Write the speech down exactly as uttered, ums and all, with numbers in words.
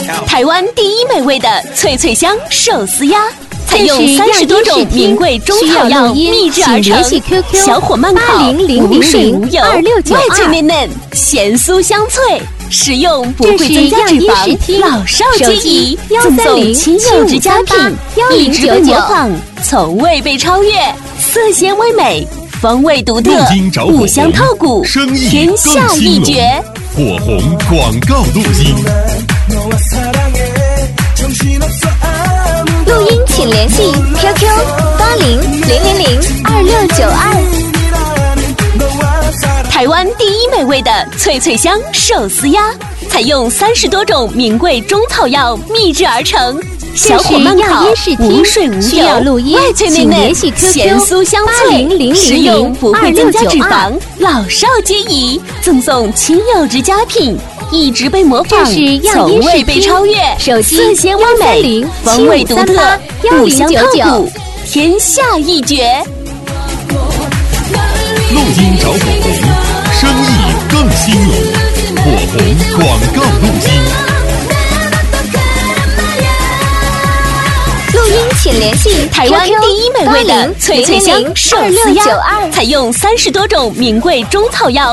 台湾第一美味的脆脆香手撕鸭，采用三十多种名贵中草药秘制而成，小火慢烤，无水无油，外脆嫩嫩，咸酥香脆。食用不会增加脂肪，老少皆宜，赠送亲友之佳品，一直被模仿，从未被超越，色鲜味美，风味独特，五香透骨，天下一绝。 火红广告录音， 录音请联系 Q Q 八零零零零二六九二。 台湾第一美味的脆脆香手撕鸭，采用三十多种名贵中草药秘制而成，小火慢烤，无水无油，外脆嫩嫩，咸酥香脆，食用不会增加脂肪，老少皆宜，赠送亲友之佳品，一直被模仿，从未被超越，色鲜味美，风味独特，五香透骨，天下一绝。 录音找火红，生意更兴隆。火红广告录音， 录音请联系台湾第一美味的脆脆香手撕鸭，采用三十多种名贵中草药。